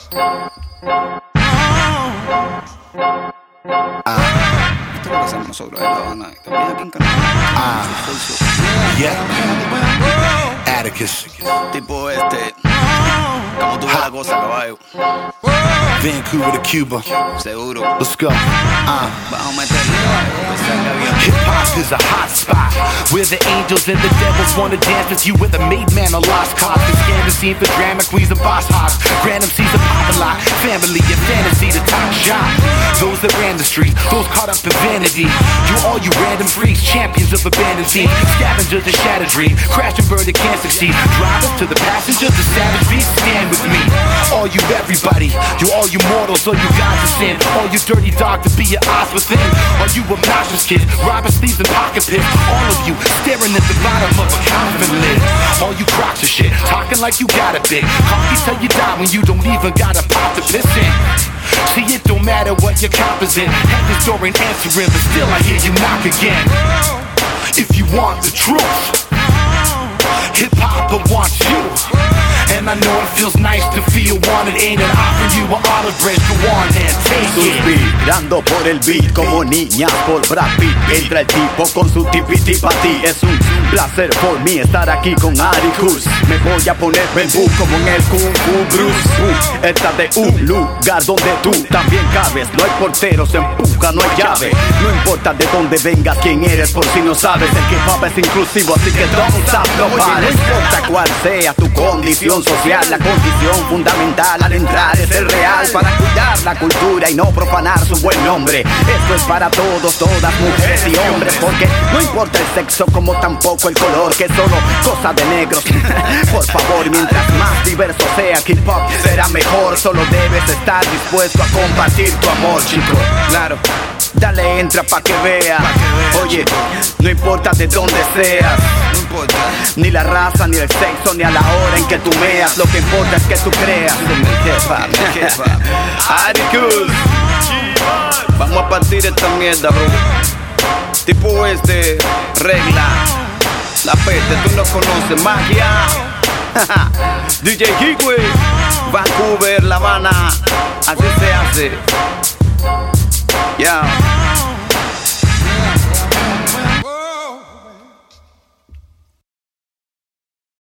Esto es lo que hacemos nosotros en La Habana y también aquí en Canadá. Atticus. Tipo como tú ves la cosa, caballo. Vancouver to Cuba. Seguro. Let's go. Vamos a meterle, que salga bien. Hip hop is a hot spot where the angels and the devils wanna dance with you. With a made man, a lost cause. The scam the scene for drama queens and boss hogs. Grand MCs a pop a lot. Family and fantasy, the top shot. Those that ran the street, those caught up in vanity. You random freaks, champions of abandoned teams. Scavengers that shatter dreams. Crash and burn that can't succeed. Drivers to the passengers, the savage beast. Stand with me. All you everybody, all you mortals, all you gods of sin. All you dirty dog to be your eyes within. All you obnoxious kids, robbers, thieves, and pocket pits. All of you staring at the bottom of a coffin lid. All you crocs of shit, talking like you got it big. Coffee till you die when you don't even got a pot to piss in. See, it don't matter what your cop is in. Heaven's door ain't answering, but still I hear you knock again. If you want the truth, hip-hop wants you. And I know it feels nice to feel wanted. Ain't it offering you an olive branch? Go on and take it. Suspirando por el beat como niñas por Brad Pitt. Entra el tipo con su tipiti pa' ti. Es un placer por mí estar aquí con Atticus. Me voy a poner bambú como en el Kung Fu Bruce. Esta de un lugar donde tú también cabes. No hay portero, se empuja, no hay llave. No importa de dónde vengas, quién eres, por si no sabes. El hip hop es inclusivo, así que don't stop, no pares. No importa cuál sea tu condición social, la condición fundamental al entrar es el real. Para cuidar la cultura y no profanar su buen nombre. Esto es para todos, todas, mujeres y hombres. Porque no importa el sexo como tampoco el color, que es solo cosa de negros. Por favor, mientras más diverso sea hip hop será mejor. Solo debes estar dispuesto a compartir tu amor, chico. Claro, dale, entra pa' que veas. Oye, no importa de dónde seas, No importa. ni la raza, ni el sexo, ni a la hora en que tú meas. Lo que importa es que tú creas en el hip hop. Atticus, Vamos a partir esta mierda, bro. Tipo regla. La peste, tú no conoces. Magia. DJ Higwe. Vancouver, La Habana. Así se hace. Yeah.